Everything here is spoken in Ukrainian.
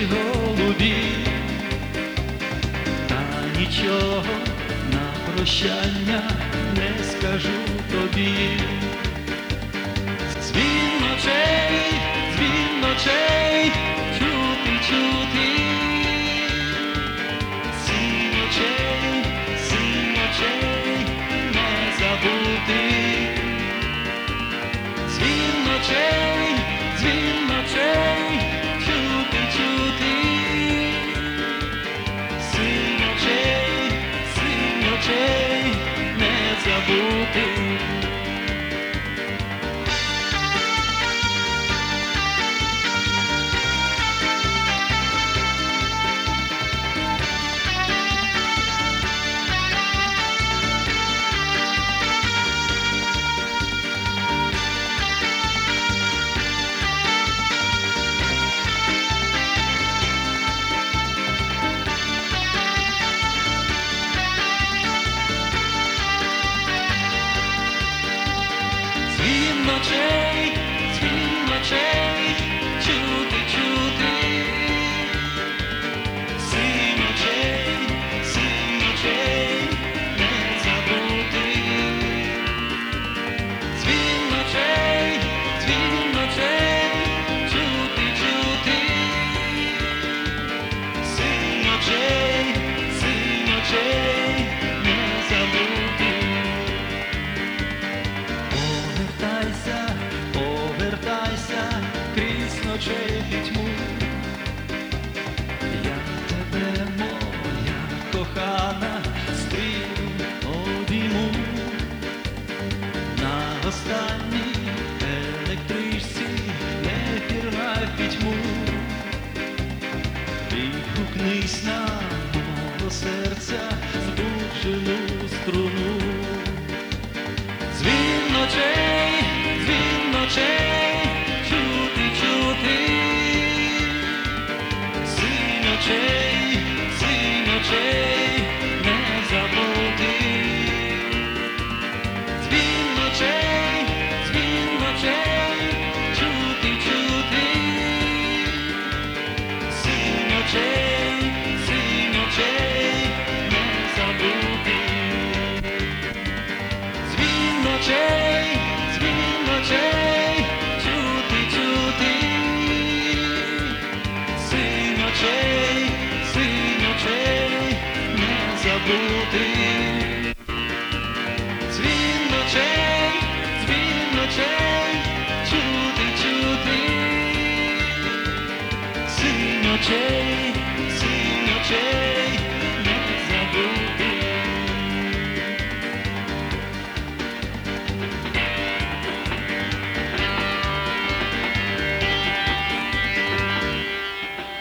голубі, та нічого на прощання не скажу тобі. Дзвін ночей, чути, синь очей, не забути. Дзвін ночей, чути, синь очей, не забути. Дзвін ночей, чути, синь очей, не забути. Дзвін ночей, чути, синь очей, не забути. Повертайся крізь ночей пітьму. Я тебе, моя кохана, стрію обійму. На останній електричці не пірнай в пітьму. Відгукнись на мого серця збуджену струну. Дзвін ночей, чути, синь очей, не забути. Дзвін ночей, чути, синь очей, не забути. Дзвін ночей, чути, синь очей, не забути. Дзвін ночей, чути, синь очей.